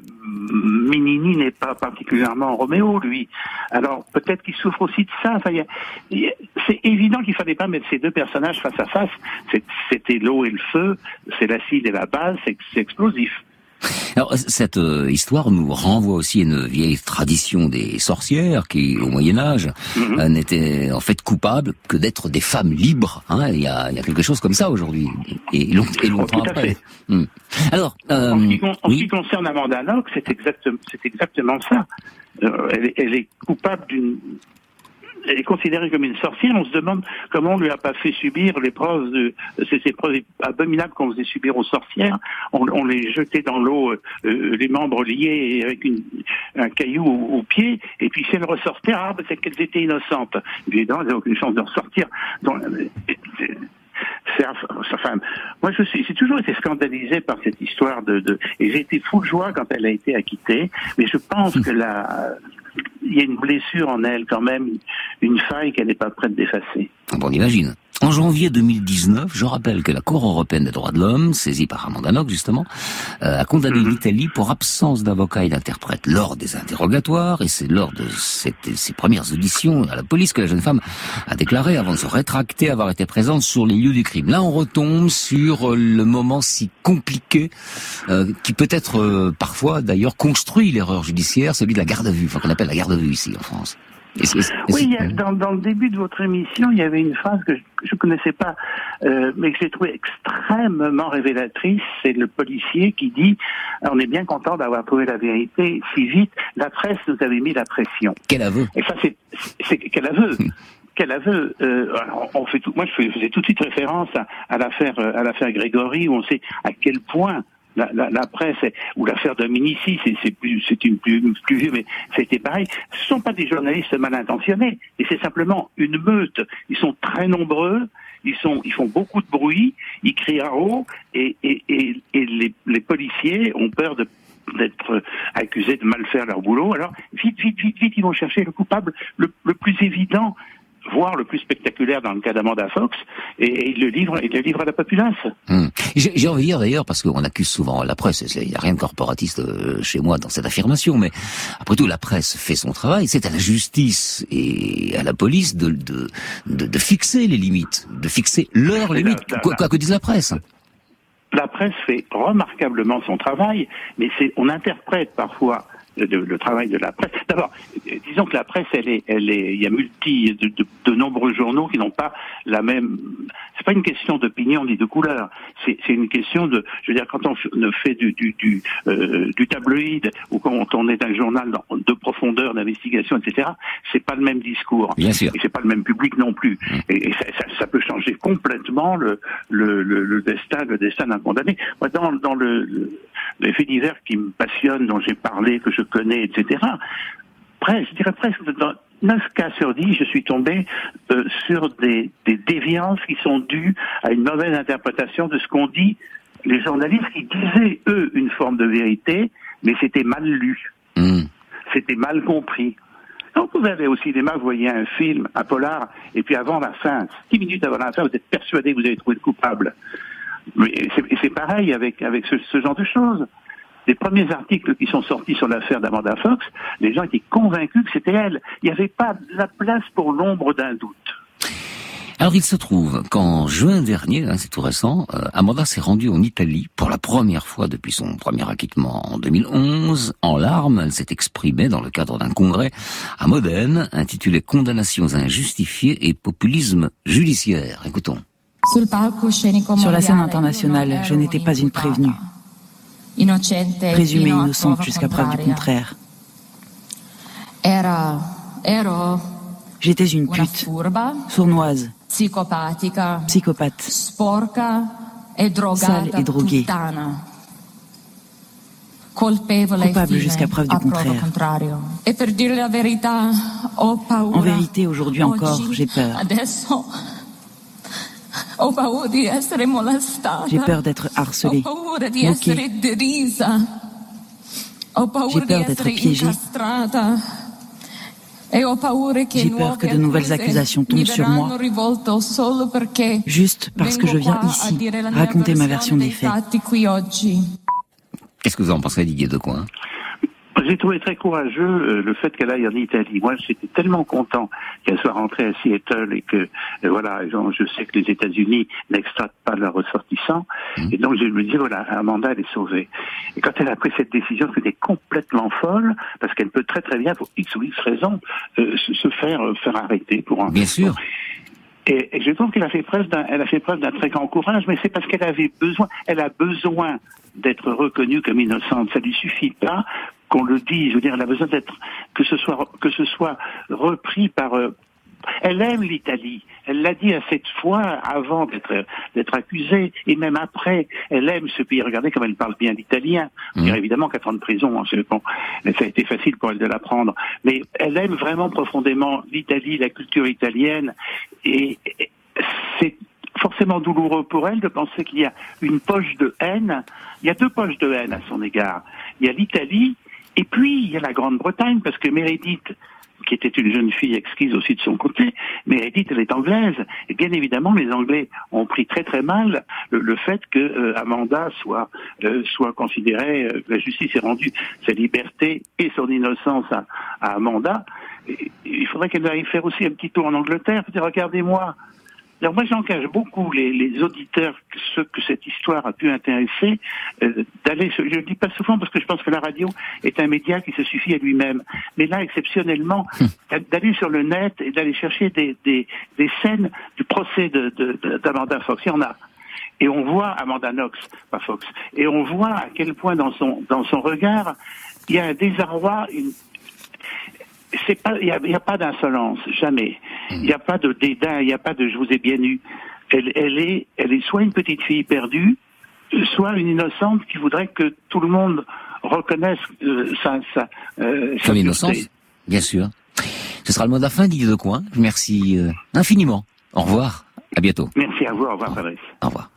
U: Minini n'est pas particulièrement Roméo, lui. Alors, peut-être qu'il souffre aussi de ça. Enfin, y a, y a, c'est évident qu'il fallait pas mettre ces deux personnages face à face. C'est, c'était l'eau et le feu, c'est l'acide et la base, c'est, c'est explosif.
A: Alors, cette euh, histoire nous renvoie aussi à une vieille tradition des sorcières qui, au Moyen-Âge, mm-hmm. euh, n'étaient en fait coupables que d'être des femmes libres. Hein. Il y a, il y a quelque chose comme ça aujourd'hui, et, long, et longtemps
U: oh,
A: après. Mm. Alors, euh,
U: en, ce qui, en
A: oui.
U: ce qui concerne Amanda Knox, c'est, exact, c'est exactement ça. Euh, elle, elle est coupable d'une... Elle est considérée comme une sorcière. On se demande comment on lui a pas fait subir l'épreuve de ces épreuves abominables qu'on faisait subir aux sorcières. On, on les jetait dans l'eau, euh, les membres liés avec une, un caillou au, au pied. Et puis si elles ressortaient, ah, ben, c'est qu'elles étaient innocentes. Évidemment, elles n'avaient aucune chance de ressortir. Donc, c'est, c'est, enfin, moi, je suis, j'ai toujours été scandalisé par cette histoire de, de, et j'ai été fou de joie quand elle a été acquittée. Mais je pense que la, il y a une blessure en elle quand même, une faille qu'elle n'est pas prête d'effacer.
A: Bon, on imagine. En janvier deux mille dix-neuf, je rappelle que la Cour européenne des droits de l'homme, saisie par Amanda Knox justement, euh, a condamné mmh. l'Italie pour absence d'avocat et d'interprète lors des interrogatoires, et c'est lors de cette, ces premières auditions à la police que la jeune femme a déclaré, avant de se rétracter, avoir été présente sur les lieux du crime. Là, on retombe sur le moment si compliqué euh, qui peut être euh, parfois d'ailleurs construit l'erreur judiciaire, celui de la garde à vue, enfin qu'on appelle la garde à vue ici en France.
U: Est-ce, est-ce, oui, il y a, dans, dans le début de votre émission, il y avait une phrase que je ne connaissais pas, euh, mais que j'ai trouvée extrêmement révélatrice. C'est le policier qui dit « On est bien content d'avoir trouvé la vérité si vite. La presse nous avait mis la pression. »
A: Quel aveu.
U: Et ça, c'est, c'est quel aveu. Quel aveu. Euh, alors on fait tout, moi, je faisais tout de suite référence à, à l'affaire, à l'affaire Grégory, où on sait à quel point La, la, la presse, ou l'affaire Dominici, c'est, c'est plus, c'est une plus, plus vieux, mais c'était pareil. Ce ne sont pas des journalistes mal intentionnés, et c'est simplement une meute. Ils sont très nombreux, ils sont, ils font beaucoup de bruit, ils crient à haut, et, et, et, et les, les policiers ont peur de d'être accusés de mal faire leur boulot. Alors, vite, vite, vite, vite, ils vont chercher le coupable le, le plus évident, voire le plus spectaculaire dans le cas d'Amanda Fox, et, et il le livre, il le livre à la populace.
A: Hum. J'ai, j'ai envie de dire d'ailleurs, parce qu'on accuse souvent la presse, il n'y a rien de corporatiste chez moi dans cette affirmation, mais après tout, la presse fait son travail, c'est à la justice et à la police de, de, de, de fixer les limites, de fixer leurs limites, la, la, quoi, quoi que dise la presse.
U: La presse fait remarquablement son travail, mais c'est, on interprète parfois Le, le travail de la presse. D'abord, disons que la presse, elle est, elle est, il y a multi, de, de, de nombreux journaux qui n'ont pas la même, c'est pas une question d'opinion ni de couleur. C'est, c'est une question de, je veux dire, quand on fait du du du, euh, du tabloïd ou quand on est un journal de profondeur, d'investigation, et cetera. C'est pas le même discours.
A: Bien sûr.
U: Et c'est pas le même public non plus. Et, et ça, ça, ça peut changer complètement le le le, le destin le destin d'un condamné. Moi, dans dans le, le les faits divers qui me passionnent, dont j'ai parlé, que je connais, et cetera. Presque, je dirais presque dans neuf cas sur dix, je suis tombé euh, sur des, des déviances qui sont dues à une mauvaise interprétation de ce qu'ont dit les journalistes qui disaient, eux, une forme de vérité, mais c'était mal lu. Mmh. C'était mal compris. Donc vous allez au cinéma, vous voyez un film, un polar, et puis avant la fin, dix minutes avant la fin, vous êtes persuadé que vous avez trouvé le coupable. Mais c'est, c'est pareil avec, avec ce, ce genre de choses. Les premiers articles qui sont sortis sur l'affaire d'Amanda Fox, les gens étaient convaincus que c'était elle. Il n'y avait pas la place pour l'ombre d'un doute.
A: Alors il se trouve qu'en juin dernier, hein, c'est tout récent, euh, Amanda s'est rendue en Italie pour la première fois depuis son premier acquittement en deux mille onze. En larmes, elle s'est exprimée dans le cadre d'un congrès à Modène intitulé « Condamnations injustifiées et populisme judiciaire ». Écoutons.
C: Sur la scène internationale, je n'étais pas une prévenue. Présumée innocente jusqu'à preuve du contraire. J'étais une pute, sournoise, psychopathe, sale et droguée, coupable jusqu'à preuve du contraire. En vérité, aujourd'hui encore, j'ai peur. J'ai peur d'être harcelée, moquée. J'ai peur d'être piégée. J'ai peur que de nouvelles accusations tombent sur moi, juste parce que je viens ici raconter ma version des faits.
A: Qu'est-ce que vous en pensez, Didier Decoing ?
U: J'ai trouvé très courageux euh, le fait qu'elle aille en Italie. Moi, j'étais tellement content qu'elle soit rentrée à Seattle et que, euh, voilà, genre, je sais que les États-Unis n'extratent pas leurs ressortissants. Mmh. Et donc, je me dis, voilà, Amanda, elle est sauvée. Et quand elle a pris cette décision, c'était complètement folle, parce qu'elle peut très très bien, pour X ou X raisons, euh, se, se faire euh, faire arrêter pour un...
A: Bien sûr.
U: Et, et je trouve qu'elle a fait preuve d'un, elle a fait preuve d'un très grand courage, mais c'est parce qu'elle avait besoin, elle a besoin d'être reconnue comme innocente. Ça lui suffit pas qu'on le dise. Je veux dire, elle a besoin d'être, que ce soit, que ce soit repris par, euh, elle aime l'Italie. Elle l'a dit à cette fois avant d'être, d'être accusée, et même après. Elle aime ce pays. Regardez comme elle parle bien l'italien. Mmh. Évidemment, quatre ans de prison, hein, c'est bon. Ça a été facile pour elle de l'apprendre. Mais elle aime vraiment profondément l'Italie, la culture italienne, et, et c'est forcément douloureux pour elle de penser qu'il y a une poche de haine. Il y a deux poches de haine à son égard. Il y a l'Italie, et puis il y a la Grande-Bretagne, parce que Meredith, qui était une jeune fille exquise aussi de son côté, Meredith, elle est anglaise. Et bien évidemment, les Anglais ont pris très très mal le, le fait que euh, Amanda soit euh, soit considérée, euh, la justice ait rendu sa liberté et son innocence à, à Amanda. Et, il faudrait qu'elle aille faire aussi un petit tour en Angleterre, dire regardez-moi. Alors moi, j'engage beaucoup les, les auditeurs, ceux que cette histoire a pu intéresser, euh, d'aller. Je le dis pas souvent parce que je pense que la radio est un média qui se suffit à lui-même. Mais là, exceptionnellement, d'aller sur le net et d'aller chercher des, des, des scènes du procès de, de, de, d'Amanda Fox. Il y en a. Et on voit Amanda Knox, pas Fox. Et on voit à quel point dans son dans son regard, il y a un désarroi, une c'est pas, il y a, y a pas d'insolence, jamais. Il n'y a pas de dédain, il n'y a pas de je vous ai bien eu. Elle, elle est, elle est soit une petite fille perdue, soit une innocente qui voudrait que tout le monde reconnaisse euh, sa, sa, euh,
A: son innocence. Bien sûr. Ce sera le mot de la fin, Didier Decoing. Merci euh, infiniment. Au revoir. À bientôt.
U: Merci à vous. Au revoir, Fabrice.
A: Au revoir.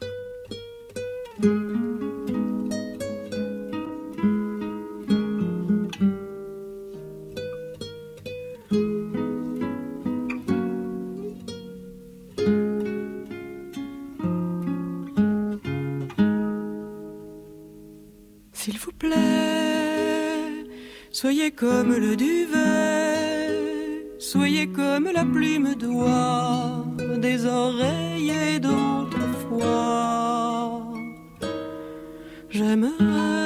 T: S'il vous plaît, soyez comme le duvet, soyez comme la plume d'oie des oreillers d'autrefois. J'aimerais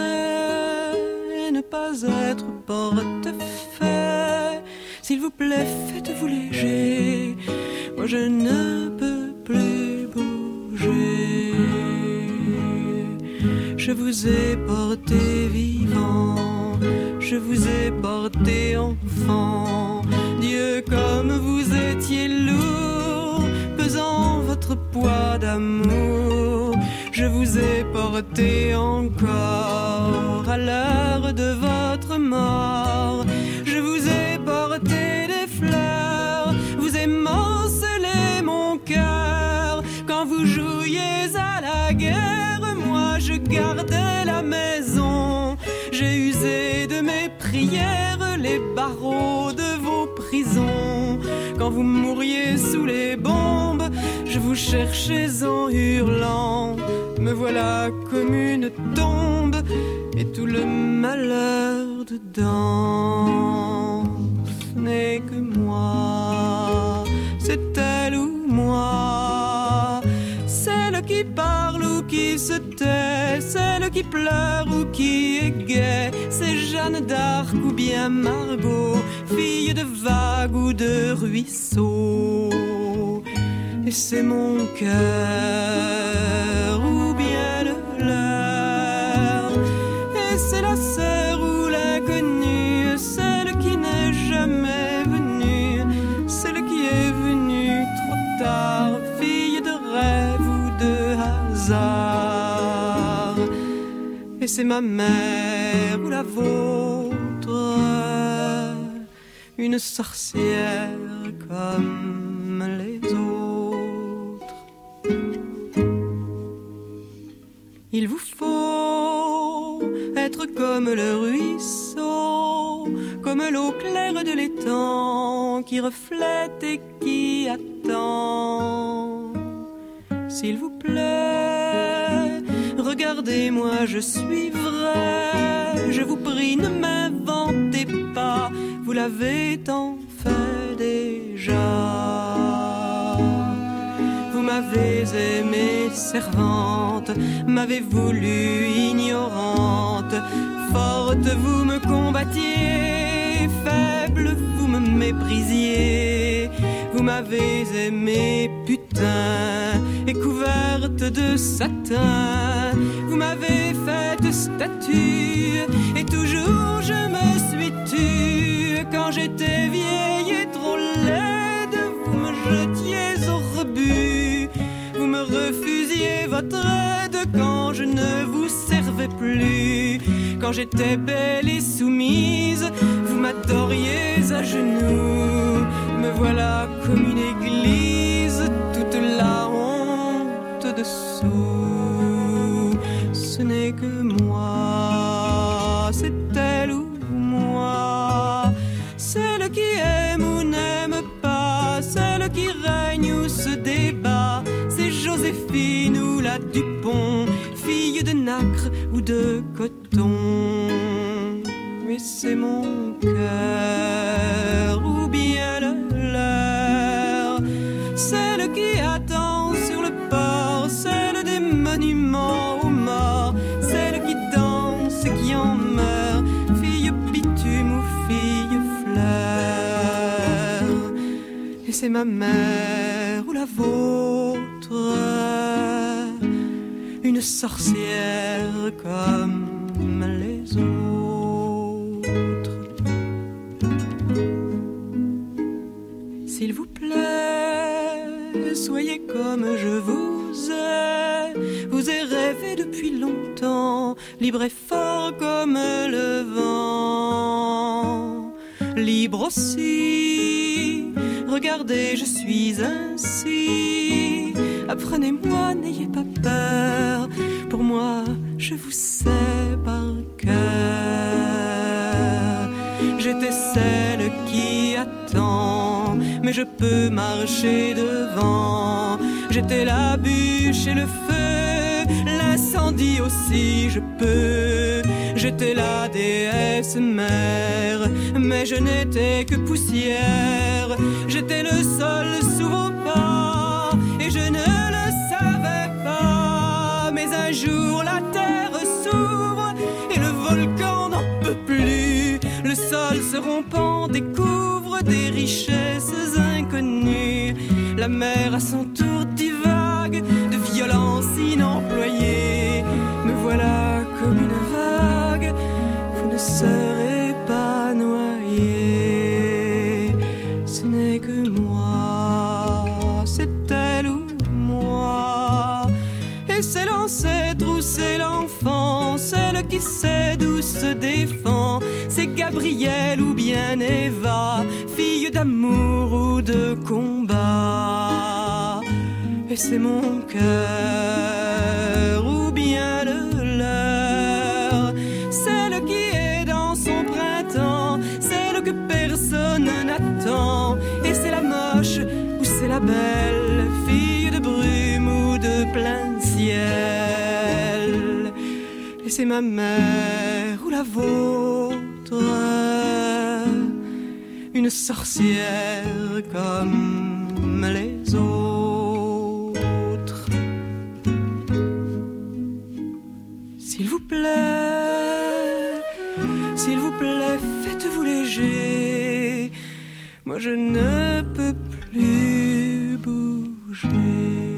T: ne pas être portefaix. S'il vous plaît, faites-vous léger, moi je ne peux plus bouger. danger. Je vous ai porté vivant, je vous ai porté enfant. Dieu, comme vous étiez lourd, pesant votre poids d'amour. Je vous ai porté encore à l'heure de votre mort. Je vous ai porté des fleurs, vous émancelez mon cœur. Quand vous jouiez à la guerre, moi je gardais la maison. J'ai usé de mes prières les barreaux de vos prisons. Quand vous mouriez sous les bombes, je vous cherchais en hurlant. Me voilà comme une tombe et tout le malheur dedans. Ce n'est que moi, c'est elle ou moi, celle qui parle ou qui se tait, celle qui pleure ou qui est gaie. C'est Jeanne d'Arc ou bien Margot, fille de vagues ou de ruisseaux. Et c'est mon cœur ou bien le leur, et c'est la sœur ou l'inconnue, celle qui n'est jamais venue, celle qui est venue trop tard, fille de rêve ou de hasard. Et c'est ma mère ou la vôtre, une sorcière comme les autres. Il vous faut être comme le ruisseau, comme l'eau claire de l'étang qui reflète et qui attend. S'il vous plaît, regardez-moi, je suis vrai. Je vous prie, ne m'inventez pas, vous l'avez tant fait déjà. Vous m'avez aimée servante, m'avez voulu ignorante. Forte, vous me combattiez, faible, vous me méprisiez. Vous m'avez aimée putain et couverte de satin. Vous m'avez faite statue et toujours je me suis tue. Quand j'étais vieille et trop laide, vous me jetiez au rebut. Vous me refusiez votre aide quand je ne vous servais plus. Quand j'étais belle et soumise, vous m'adoriez à genoux. Me voilà comme une église, toute la honte dessous. Ce n'est que moi, c'est elle ou moi, celle qui aime ou n'aime pas, celle qui règne ou se débat. C'est Joséphine ou la Dupont, fille de nacre ou de coton. Oui, c'est mon cœur ou bien le leur, celle qui attend sur le port, celle des monuments aux morts, celle qui danse et qui en meurt, fille bitume ou fille fleur. Et c'est ma mère ou la vôtre, une sorcière comme les autres. S'il vous plaît, soyez comme je vous ai. Vous ai rêvé depuis longtemps, libre et fort comme le vent. Libre aussi, regardez, je suis ainsi. Apprenez-moi, n'ayez pas peur. Pour moi, je vous sais par cœur. J'étais celle qui attend, mais je peux marcher devant. J'étais la bûche et le feu, l'incendie aussi je peux. J'étais la déesse mère, mais je n'étais que poussière. J'étais le sol sous vos pas, et je ne le savais pas. Mais un jour la terre s'ouvre, et le volcan n'en peut plus. Le sol se rompant découvre des richesses inconnues. La mer à son tour divague de violence serai pas noyé. Ce n'est que moi, c'est elle ou moi. Et c'est l'ancêtre ou c'est l'enfant, celle qui sait d'où se défend. C'est Gabrielle ou bien Eva, fille d'amour ou de combat. Et c'est mon cœur ou bien le leur, celle qui est dans son printemps, celle que personne n'attend. Et c'est la moche ou c'est la belle, fille de brume ou de plein ciel. Et c'est ma mère ou la vôtre, une sorcière comme les autres. S'il vous plaît, s'il vous plaît, faites-vous léger. Moi je ne peux plus bouger.